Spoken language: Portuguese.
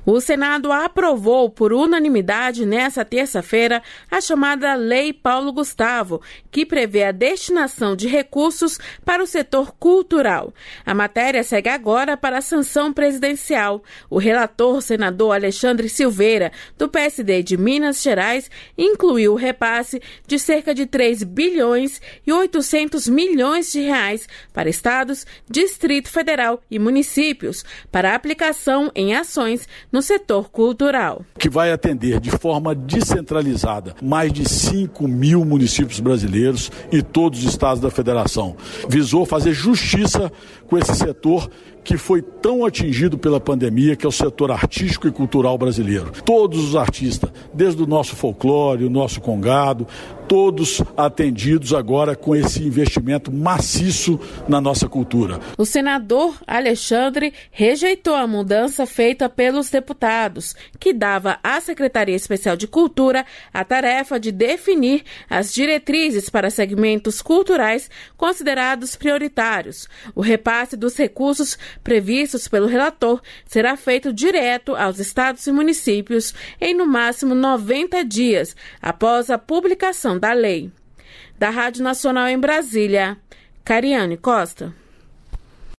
O Senado aprovou por unanimidade nesta terça-feira a chamada Lei Paulo Gustavo, que prevê a destinação de recursos para o setor cultural. A matéria segue agora para a sanção presidencial. O relator, senador Alexandre Silveira, do PSD de Minas Gerais, incluiu o repasse de cerca de 3 bilhões e 800 milhões de reais para estados, Distrito Federal e municípios, para aplicação em ações no setor cultural. Que vai atender de forma descentralizada mais de 5 mil municípios brasileiros e todos os estados da federação. Visou fazer justiça com esse setor que foi tão atingido pela pandemia, que é o setor artístico e cultural brasileiro. Todos os artistas, desde o nosso folclore, o nosso congado, todos atendidos agora com esse investimento maciço na nossa cultura. O senador Alexandre rejeitou a mudança feita pelos deputados, que dava à Secretaria Especial de Cultura a tarefa de definir as diretrizes para segmentos culturais considerados prioritários. O repasse dos recursos previstos pelo relator será feito direto aos estados e municípios em no máximo 90 dias após a publicação da lei. Da Rádio Nacional em Brasília, Cariane Costa.